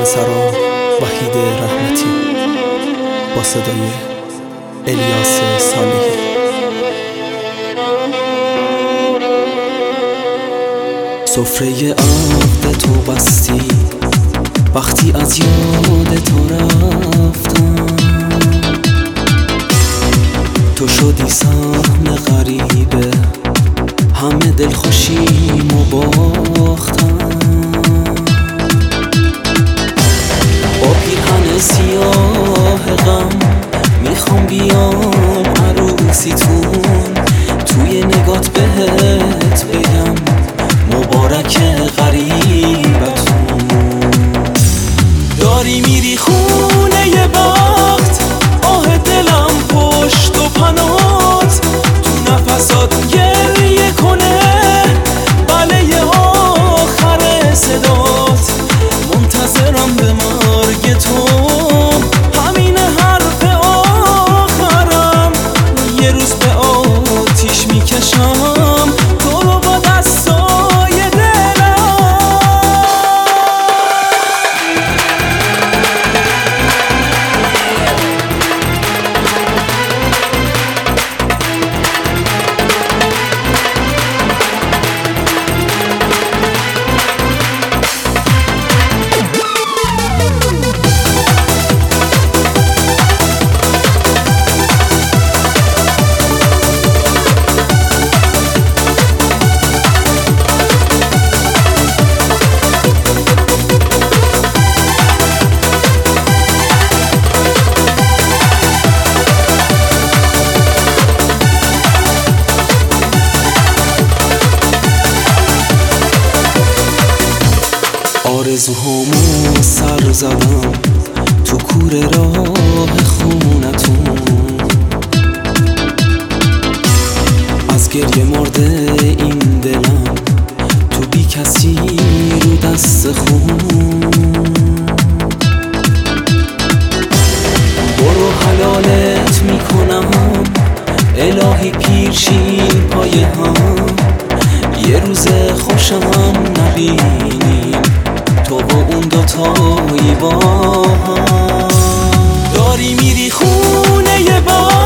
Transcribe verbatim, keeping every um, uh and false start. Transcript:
پسران وحید رحمتی با صدای الیاس صالحی. سفره عقد تو بستی وقتی از یاد تو رفتم، تو شدی سهم غریبه همه دلخوشیمو باختم. با پیرهن سیاه غم میخوام بیام عروسیتون، توی نگات بهت بگم مبارک غریبتون. داری میری خونه ی بخت، آه دلم پشت و پنات، تو نفسات گریه کنه بله ی آخر صدات. منتظرم به مرگ تو، همین حرف آخرم، یه روز به آتیش میکشم تو رو با دستای دلم. آرزوهامو سر زدم تو کوره راه خونتون، از گریه مرده این دلم تو بی کسی رو دست خون. برو حلالت میکنم الهی پیرشین پای هم، یه روز خوشم نبینیم تو و اون دوتایی با هم. داری میری خونه ی با